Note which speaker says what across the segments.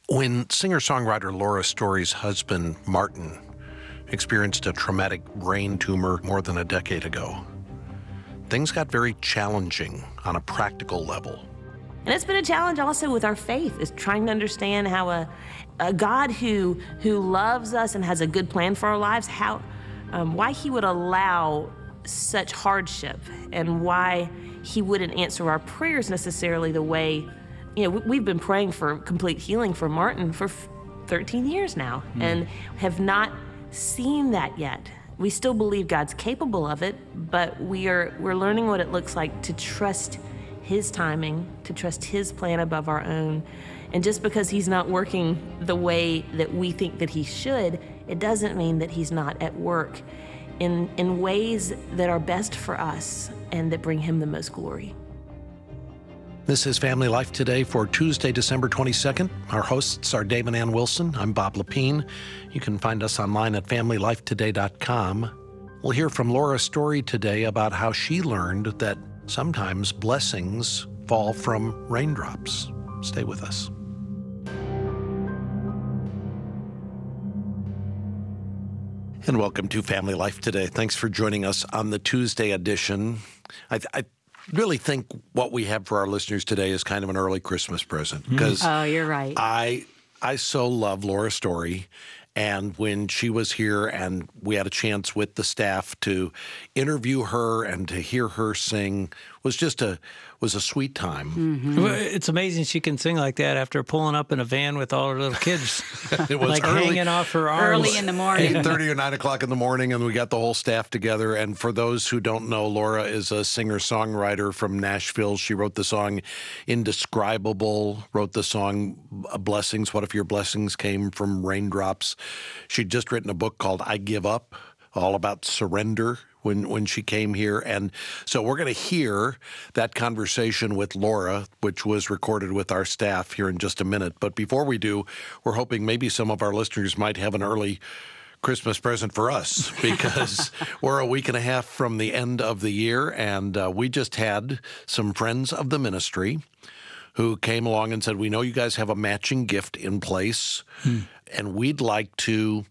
Speaker 1: When singer-songwriter Laura Story's husband, Martin, experienced a traumatic brain tumor more than a decade ago, things got very challenging on a practical level.
Speaker 2: And it's been a challenge also with our faith, is trying to understand how a God who loves us and has a good plan for our lives, why he would allow such hardship and why he wouldn't answer our prayers necessarily the way, we've been praying for complete healing for Martin for 13 years now and have not seen that yet. We still believe God's capable of it, but we're learning what it looks like to trust his timing, to trust his plan above our own. And just because he's not working the way that we think that he should, it doesn't mean that he's not at work in ways that are best for us and that bring him the most glory.
Speaker 1: This is Family Life Today for Tuesday, December 22nd. Our hosts are Dave and Ann Wilson. I'm Bob Lepine. You can find us online at FamilyLifeToday.com. We'll hear from Laura Story today about how she learned that sometimes blessings fall from raindrops. Stay with us. And welcome to Family Life Today. Thanks for joining us on the Tuesday edition. I really think what we have for our listeners today is kind of an early Christmas present. Because
Speaker 3: you're right.
Speaker 1: I so love Laura Story. And when she was here and we had a chance with the staff to interview her and to hear her sing was a sweet time.
Speaker 4: Mm-hmm. It's amazing she can sing like that after pulling up in a van with all her little kids.
Speaker 1: It was
Speaker 4: like
Speaker 1: early,
Speaker 4: hanging off her arms.
Speaker 3: Early in the morning.
Speaker 1: 8:30 or 9 o'clock in the morning, and we got the whole staff together. And for those who don't know, Laura is a singer-songwriter from Nashville. She wrote the song Indescribable, wrote the song Blessings, What If Your Blessings Came from Raindrops. She'd just written a book called I Give Up, all about surrender when she came here. And so we're going to hear that conversation with Laura, which was recorded with our staff here in just a minute. But before we do, we're hoping maybe some of our listeners might have an early Christmas present for us because we're a week and a half from the end of the year, and we just had some friends of the ministry who came along and said, we know you guys have a matching gift in place, and we'd like to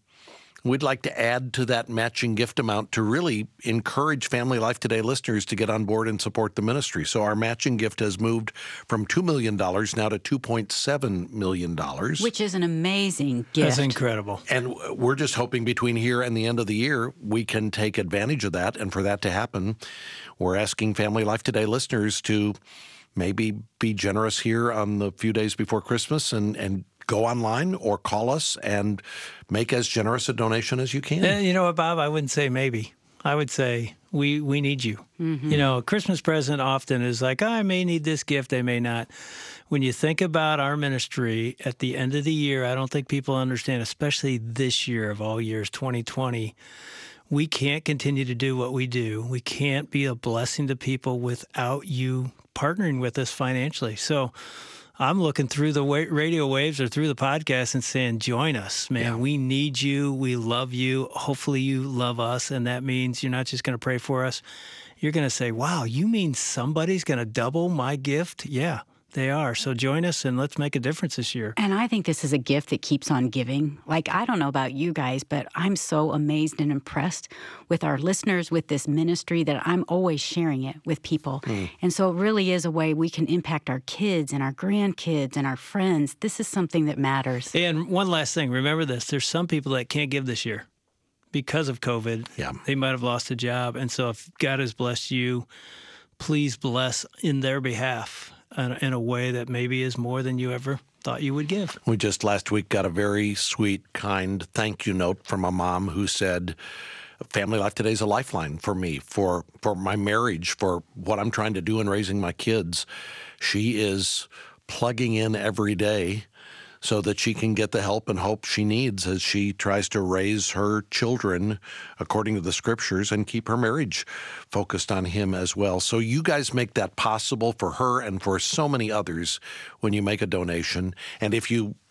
Speaker 1: add to that matching gift amount to really encourage Family Life Today listeners to get on board and support the ministry. So our matching gift has moved from $2 million now to $2.7 million.
Speaker 3: Which is an amazing gift.
Speaker 4: That's incredible.
Speaker 1: And we're just hoping between here and the end of the year, we can take advantage of that. And for that to happen, we're asking Family Life Today listeners to maybe be generous here on the few days before Christmas and go online or call us and make as generous a donation as you can.
Speaker 4: You know what, Bob? I wouldn't say maybe. I would say we need you. Mm-hmm. A Christmas present often is like, I may need this gift, I may not. When you think about our ministry at the end of the year, I don't think people understand, especially this year of all years, 2020, we can't continue to do what we do. We can't be a blessing to people without you partnering with us financially. So I'm looking through the radio waves or through the podcast and saying, join us, man. Yeah. We need you. We love you. Hopefully you love us. And that means you're not just going to pray for us. You're going to say, wow, you mean somebody's going to double my gift? Yeah, they are. So join us and let's make a difference this year.
Speaker 3: And I think this is a gift that keeps on giving. Like, I don't know about you guys, but I'm so amazed and impressed with our listeners, with this ministry, that I'm always sharing it with people. And so it really is a way we can impact our kids and our grandkids and our friends. This is something that matters.
Speaker 4: And one last thing, remember this. There's some people that can't give this year because of COVID.
Speaker 1: Yeah.
Speaker 4: They might have lost a job. And so if God has blessed you, please bless in their behalf in a way that maybe is more than you ever thought you would give.
Speaker 1: We just last week got a very sweet, kind thank you note from a mom who said, Family Life Today is a lifeline for me, for my marriage, for what I'm trying to do in raising my kids. She is plugging in every day so that she can get the help and hope she needs as she tries to raise her children according to the scriptures and keep her marriage focused on him as well. So you guys make that possible for her and for so many others when you make a donation. And if you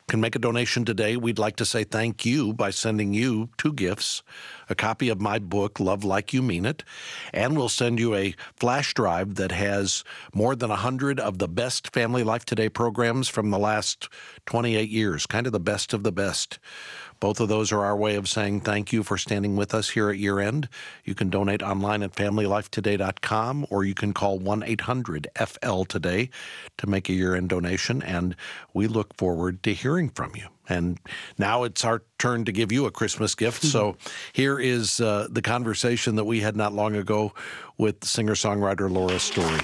Speaker 1: can make a donation today. We'd like to say thank you by sending you 2 gifts, a copy of my book, Love Like You Mean It, and we'll send you a flash drive that has more than 100 of the best Family Life Today programs from the last 28 years, kind of the best of the best. Both of those are our way of saying thank you for standing with us here at year end. You can donate online at FamilyLifeToday.com, or you can call 1-800-FL-TODAY to make a year-end donation, and we look forward to hearing from you. And now it's our turn to give you a Christmas gift. So here is the conversation that we had not long ago with singer-songwriter Laura Story.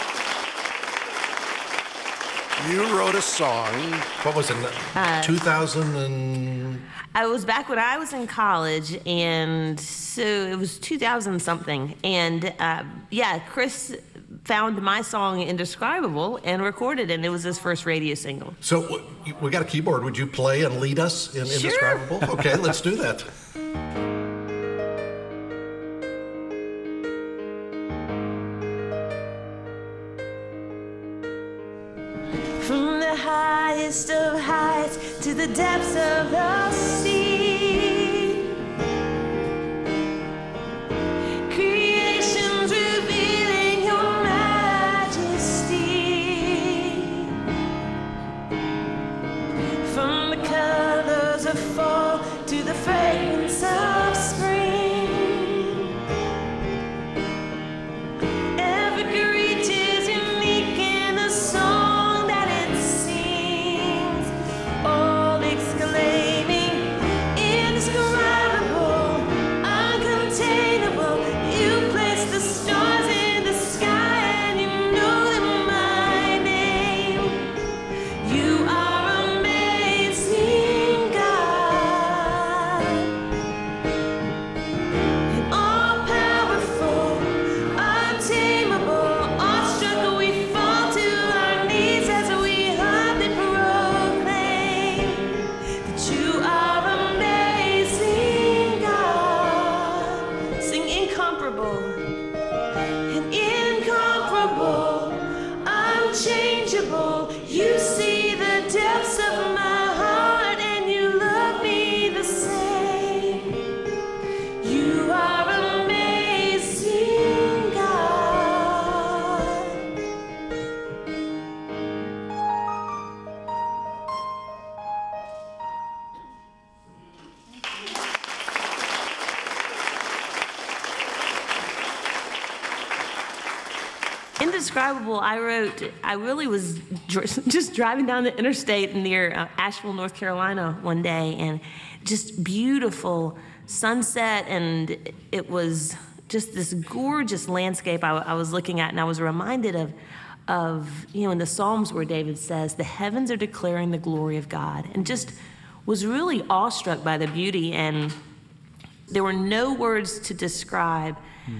Speaker 1: You wrote a song. What was it? 2000 and...
Speaker 2: I was back when I was in college, and so it was 2000 something. And Chris found my song Indescribable and recorded it, and it was his first radio single.
Speaker 1: So we got a keyboard. Would you play and lead us in Indescribable?
Speaker 2: Sure.
Speaker 1: Okay, let's do that.
Speaker 2: From the highest of heights to the depths of the sea, creation's revealing your majesty. From the colors of fall to the fragrance of spring, every creature is unique in a song. Indescribable, I really was just driving down the interstate near Asheville, North Carolina one day, and just beautiful sunset, and it was just this gorgeous landscape I was looking at, and I was reminded of in the Psalms where David says, the heavens are declaring the glory of God, and just was really awestruck by the beauty, and there were no words to describe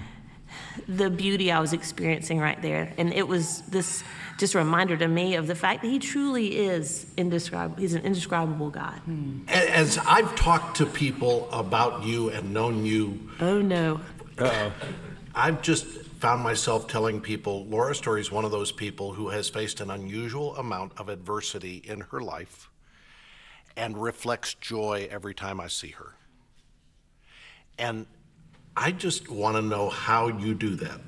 Speaker 2: the beauty I was experiencing right there. And it was this just reminder to me of the fact that he truly is indescribable. He's an indescribable God.
Speaker 1: As I've talked to people about you and known you...
Speaker 2: Oh, no.
Speaker 1: I've just found myself telling people, Laura Story is one of those people who has faced an unusual amount of adversity in her life and reflects joy every time I see her. And I just want to know how you do that.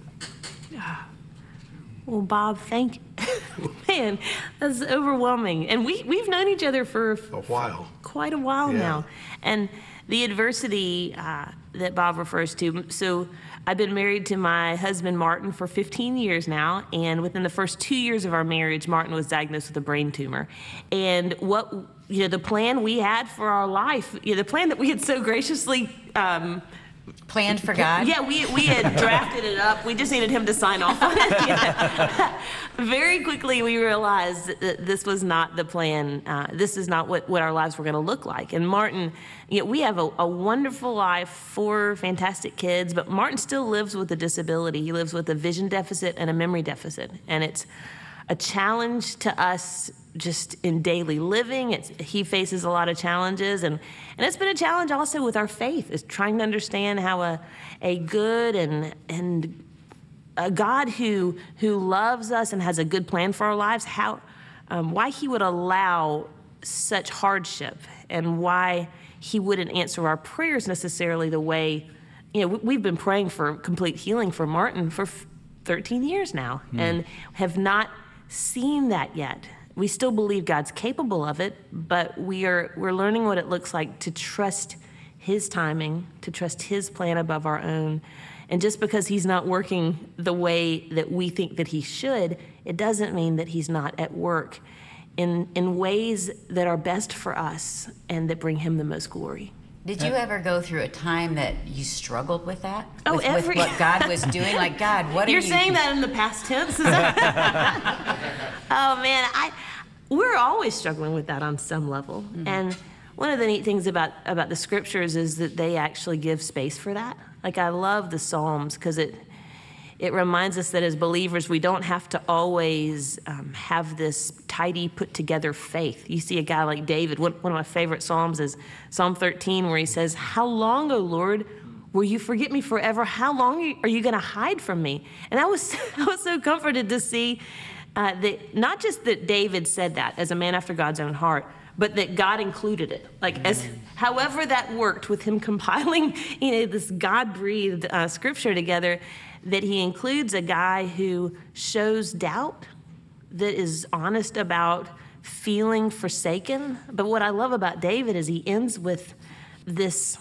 Speaker 2: Well, Bob, thank you. Man, that's overwhelming. And we've known each other for
Speaker 1: a while.
Speaker 2: Quite a while now. And the adversity that Bob refers to, so I've been married to my husband, Martin, for 15 years now. And within the first 2 years of our marriage, Martin was diagnosed with a brain tumor. And the plan we had for our life, the plan that we had so graciously
Speaker 3: planned for God?
Speaker 2: Yeah, we had drafted it up. We just needed him to sign off on it. Very quickly, we realized that this was not the plan. This is not what our lives were going to look like. And Martin, we have a wonderful life, 4 fantastic kids, but Martin still lives with a disability. He lives with a vision deficit and a memory deficit. And it's a challenge to us just in daily living. He faces a lot of challenges, and it's been a challenge also with our faith, is trying to understand how a good and a God who loves us and has a good plan for our lives, why he would allow such hardship and why he wouldn't answer our prayers necessarily the way, we've been praying for complete healing for Martin for 13 years now and have not seen that yet. We still believe God's capable of it, but we're learning what it looks like to trust his timing, to trust his plan above our own. And just because he's not working the way that we think that he should, it doesn't mean that he's not at work in ways that are best for us and that bring him the most glory.
Speaker 5: Did you ever go through a time that you struggled with that?
Speaker 2: Oh,
Speaker 5: with what God was doing? Like, God, what are you...
Speaker 2: You're saying that in the past tense? Is that... Oh, man, we're always struggling with that on some level. Mm-hmm. And one of the neat things about the scriptures is that they actually give space for that. Like, I love the Psalms because it reminds us that as believers, we don't have to always have this tidy, put-together faith. You see a guy like David. One of my favorite Psalms is Psalm 13, where he says, "How long, O Lord, will you forget me forever? How long are you going to hide from me?" And I was so comforted to see that not just that David said that as a man after God's own heart, but that God included it. Like, as however that worked with him compiling, this God-breathed scripture together, that he includes a guy who shows doubt, that is honest about feeling forsaken. But what I love about David is he ends with this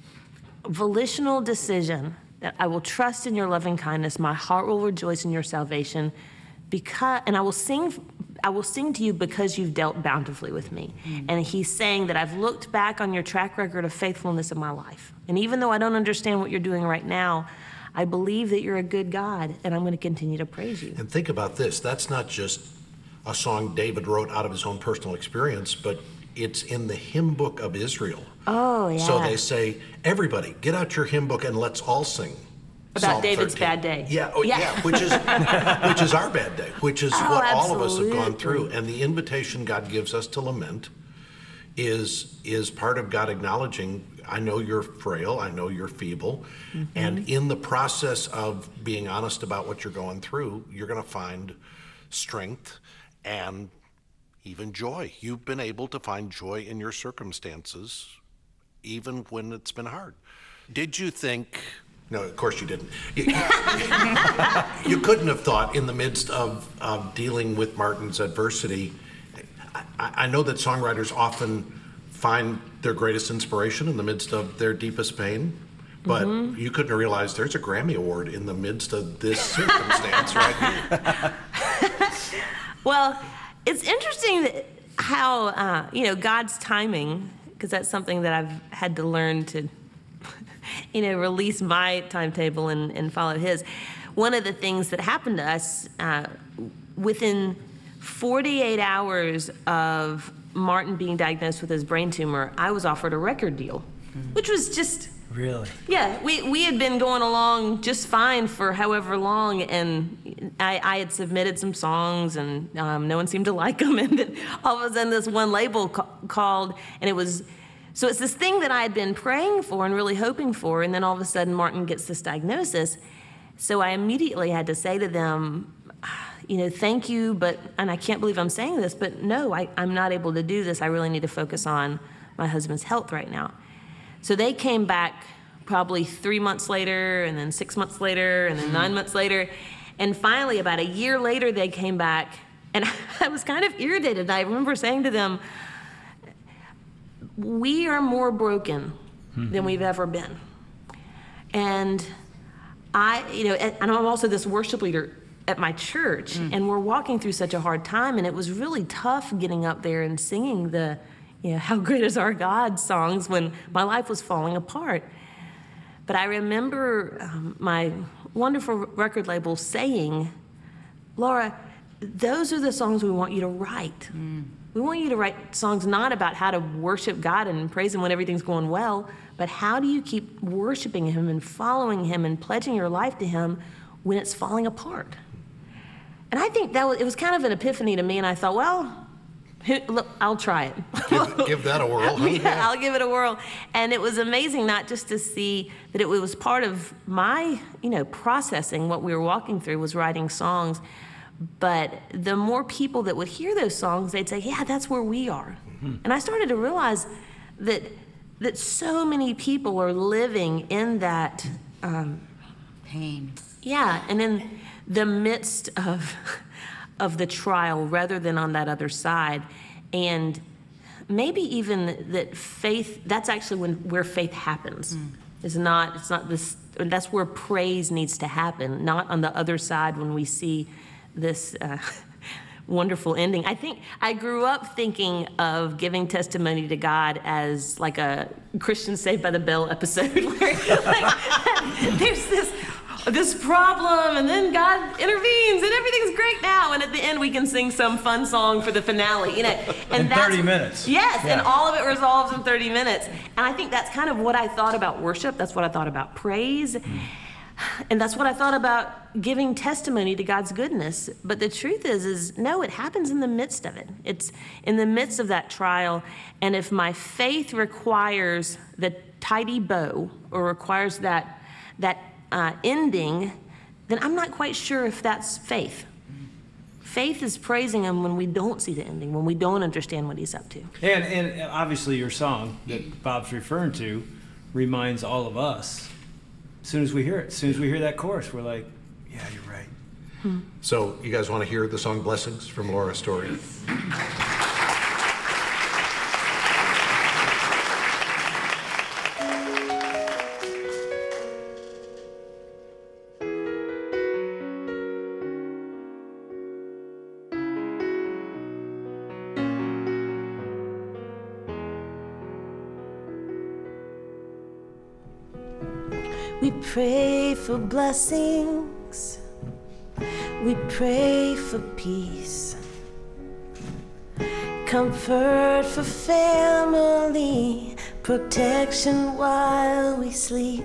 Speaker 2: volitional decision that I will trust in your loving kindness, my heart will rejoice in your salvation, and I will sing to you because you've dealt bountifully with me. And he's saying that I've looked back on your track record of faithfulness in my life. And even though I don't understand what you're doing right now, I believe that you're a good God, and I'm going to continue to praise you.
Speaker 1: And think about this. That's not just a song David wrote out of his own personal experience, but it's in the hymn book of Israel.
Speaker 2: Oh, yeah.
Speaker 1: So they say, everybody, get out your hymn book and let's all sing.
Speaker 2: About
Speaker 1: Psalm
Speaker 2: David's
Speaker 1: 13.
Speaker 2: bad day.
Speaker 1: Yeah, which is our bad day, which is what all of us have gone through. And the invitation God gives us to lament is part of God acknowledging, I know you're frail, I know you're feeble, and in the process of being honest about what you're going through, you're going to find strength and even joy. You've been able to find joy in your circumstances, even when it's been hard. Did you think... No, of course you didn't. You couldn't have thought in the midst of dealing with Martin's adversity. I know that songwriters often find their greatest inspiration in the midst of their deepest pain, but you couldn't have realized there's a Grammy Award in the midst of this circumstance right here.
Speaker 2: Well, it's interesting how, God's timing, because that's something that I've had to learn to release my timetable and follow his. One of the things that happened to us within 48 hours of Martin being diagnosed with his brain tumor, I was offered a record deal, which was just...
Speaker 4: Really?
Speaker 2: Yeah, we had been going along just fine for however long, and I had submitted some songs, and no one seemed to like them, and then all of a sudden this one label called, and it was... So it's this thing that I had been praying for and really hoping for, and then all of a sudden Martin gets this diagnosis. So I immediately had to say to them, thank you, and I can't believe I'm saying this, but no, I'm not able to do this. I really need to focus on my husband's health right now. So they came back probably 3 months later, and then 6 months later, and then 9 months later. And finally, about a year later, they came back, and I was kind of irritated. I remember saying to them, we are more broken than we've ever been. And and I'm also this worship leader at my church, and we're walking through such a hard time, and it was really tough getting up there and singing the, How Great Is Our God songs when my life was falling apart. But I remember my wonderful record label saying, Laura, those are the songs we want you to write. We want you to write songs not about how to worship God and praise Him when everything's going well, but how do you keep worshiping Him and following Him and pledging your life to Him when it's falling apart? And I think it was kind of an epiphany to me, and I thought, well, look, I'll try it.
Speaker 1: Give that a whirl. Huh?
Speaker 2: Yeah, I'll give it a whirl. And it was amazing not just to see that it was part of my, processing what we were walking through was writing songs. But the more people that would hear those songs, they'd say, yeah, that's where we are. And I started to realize that so many people are living in that
Speaker 5: Pain.
Speaker 2: yeah, and in the midst of the trial rather than on that other side. And maybe even that faith, that's actually where faith happens. It's not this, that's where praise needs to happen, not on the other side when we see this wonderful ending. I think I grew up thinking of giving testimony to God as like a Christian Saved by the Bell episode where like, there's this problem and then God intervenes and everything's great now, and at the end we can sing some fun song for the finale, you know. And
Speaker 6: in 30 minutes.
Speaker 2: Yes,
Speaker 6: Yeah.
Speaker 2: and all of it resolves in 30 minutes. And I think that's kind of what I thought about worship. That's what I thought about praise. And that's what I thought about giving testimony to God's goodness. But the truth is no, it happens in the midst of it. It's in the midst of that trial. And if my faith requires the tidy bow or requires that ending, then I'm not quite sure if that's faith. Faith is praising him when we don't see the ending, when we don't understand what he's up to.
Speaker 6: And obviously your song that Bob's referring to reminds all of us, as soon as we hear it, as soon as we hear that chorus, we're like, yeah, you're right.
Speaker 1: So you guys want to hear the song Blessings from Laura Story?
Speaker 2: We pray for blessings. We pray for peace. Comfort for family. Protection while we sleep.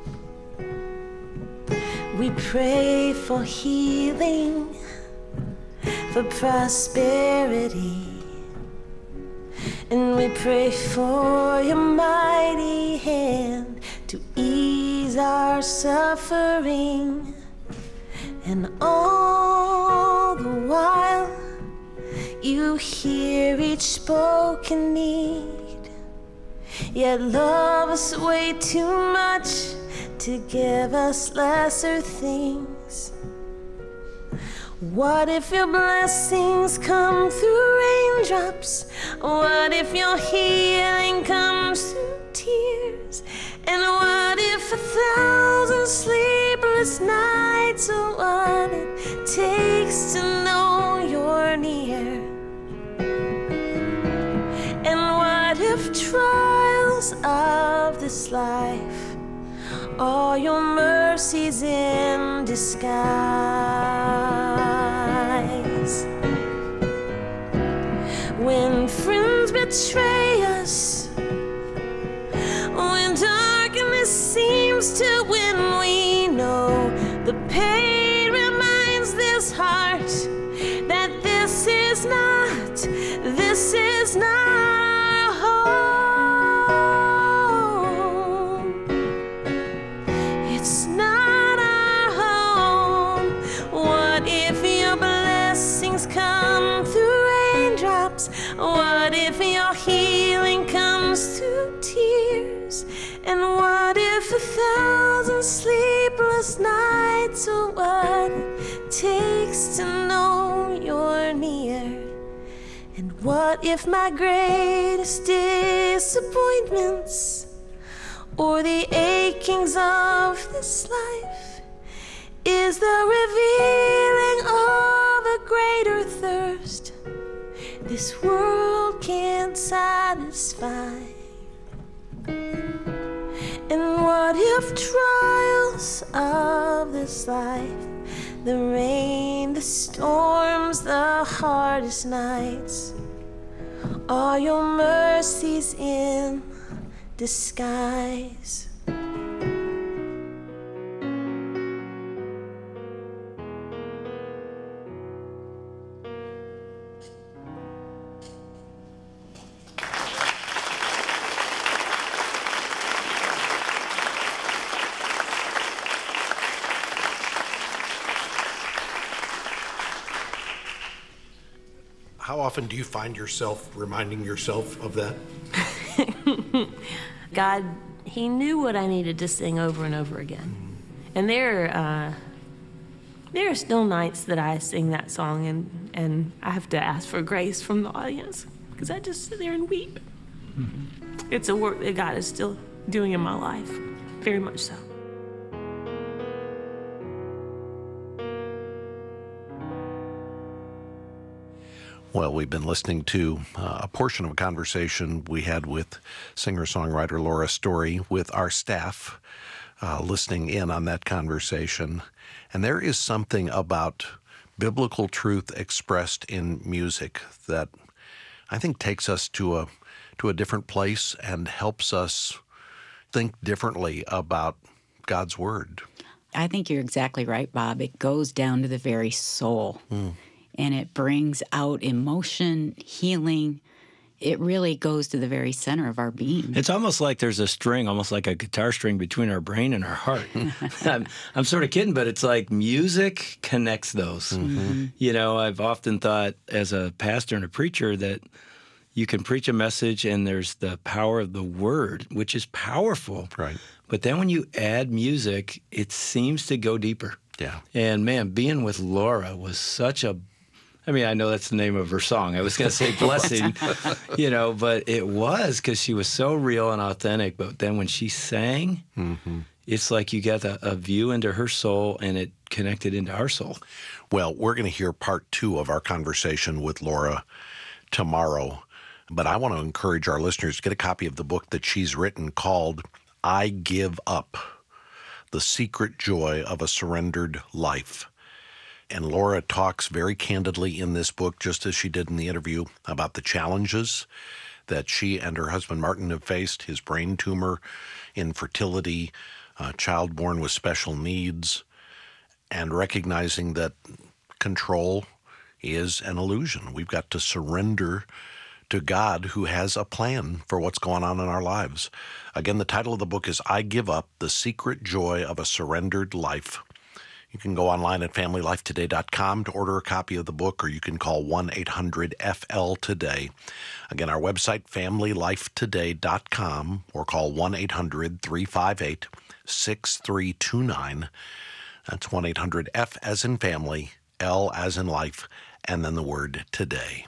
Speaker 2: We pray for healing. For prosperity. And we pray for your mighty hand to ease our suffering. And all the while, you hear each spoken need. Yet love us way too much to give us lesser things. What if your blessings come through raindrops? What if your healing comes through tears? And what if 1,000 sleepless nights are what it takes to know you're near? And what if trials of this life are your mercies in disguise? When friends betray us, when darkness seems to win, we know the pain reminds this heart that this is not our home. It's not our home. What if your blessings come through raindrops? What if your healing comes through tears? And what if 1,000 sleepless nights are what it takes to know you're near? And what if my greatest disappointments or the achings of this life is the revealing of a greater thirst this world can't satisfy? And what if trials of this life, the rain, the storms, the hardest nights, are your mercies in disguise?
Speaker 1: How often do you find yourself reminding yourself of that?
Speaker 2: God, He knew what I needed to sing over and over again. And there are still nights that I sing that song and I have to ask for grace from the audience because I just sit there and weep. It's a work that God is still doing in my life, very much so.
Speaker 1: Well, we've been listening to a portion of a conversation we had with singer-songwriter Laura Story with our staff listening in on that conversation. And there is something about biblical truth expressed in music that I think takes us to a different place and helps us think differently about God's Word.
Speaker 3: I think you're exactly right, Bob. It goes down to the very soul. And it brings out emotion, healing. It really goes to the very center of our being.
Speaker 4: It's almost like there's a string, almost like a guitar string between our brain and our heart. I'm sort of kidding, but it's like music connects those. You know, I've often thought as a pastor and a preacher that you can preach a message and there's the power of the word, which is powerful.
Speaker 1: Right.
Speaker 4: But then when you add music, it seems to go deeper.
Speaker 1: Yeah.
Speaker 4: And man, being with Laura was such a, I mean, I know that's the name of her song. I was going to say blessing, you know, but it was because she was so real and authentic. But then when she sang, it's like you got a view into her soul and it connected into our soul.
Speaker 1: Well, we're going to hear part 2 of our conversation with Laura tomorrow. But I want to encourage our listeners to get a copy of the book that she's written called I Give Up, The Secret Joy of a Surrendered Life. And Laura talks very candidly in this book, just as she did in the interview, about the challenges that she and her husband Martin have faced, his brain tumor, infertility, child born with special needs, and recognizing that control is an illusion. We've got to surrender to God, who has a plan for what's going on in our lives. Again, the title of the book is I Give Up, The Secret Joy of a Surrendered Life. You can go online at FamilyLifeToday.com to order a copy of the book, or you can call 1-800-FL-TODAY. Again, our website, FamilyLifeToday.com, or call 1-800-358-6329. That's 1-800-F as in family, L as in life, and then the word today.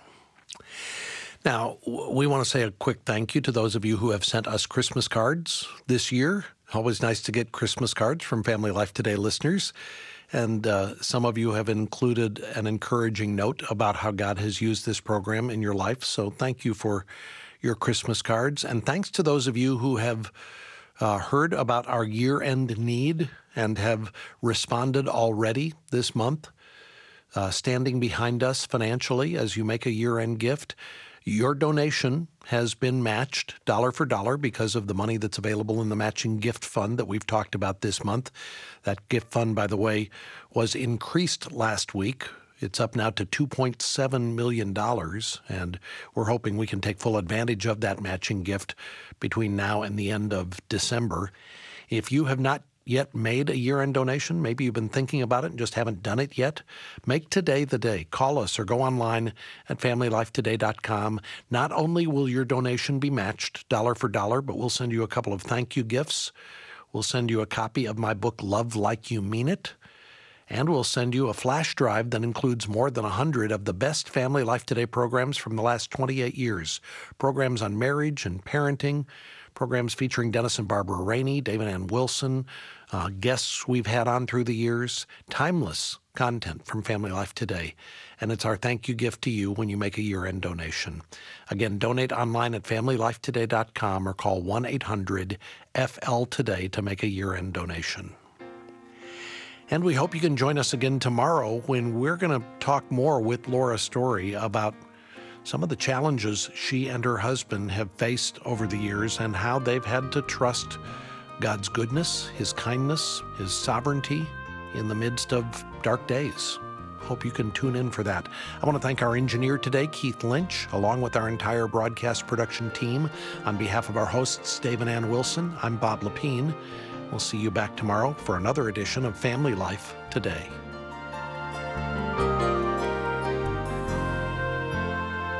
Speaker 1: Now, we want to say a quick thank you to those of you who have sent us Christmas cards this year. Always nice to get Christmas cards from Family Life Today listeners. And some of you have included an encouraging note about how God has used this program in your life. So thank you for your Christmas cards. And thanks to those of you who have heard about our year-end need and have responded already this month, standing behind us financially as you make a year-end gift. Your donation has been matched dollar for dollar because of the money that's available in the matching gift fund that we've talked about this month. That gift fund, by the way, was increased last week. It's up now to $2.7 million, and we're hoping we can take full advantage of that matching gift between now and the end of December. If you have not yet made a year-end donation, maybe you've been thinking about it and just haven't done it yet, make today the day. Call us or go online at FamilyLifeToday.com. Not only will your donation be matched dollar for dollar, but we'll send you a couple of thank you gifts. We'll send you a copy of my book, Love Like You Mean It. And we'll send you a flash drive that includes more than 100 of the best Family Life Today programs from the last 28 years. Programs on marriage and parenting, programs featuring Dennis and Barbara Rainey, David Ann Wilson, guests we've had on through the years, timeless content from Family Life Today. And it's our thank you gift to you when you make a year-end donation. Again, donate online at FamilyLifeToday.com or call 1-800-FL-TODAY to make a year-end donation. And we hope you can join us again tomorrow when we're going to talk more with Laura Story about some of the challenges she and her husband have faced over the years and how they've had to trust God's goodness, His kindness, His sovereignty in the midst of dark days. Hope you can tune in for that. I want to thank our engineer today, Keith Lynch, along with our entire broadcast production team. On behalf of our hosts, Dave and Ann Wilson, I'm Bob Lepine. We'll see you back tomorrow for another edition of Family Life Today.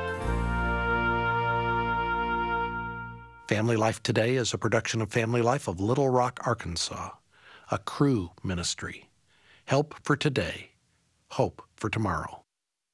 Speaker 1: Family Life Today is a production of Family Life of Little Rock, Arkansas, a Cru ministry. Help for today, hope for tomorrow.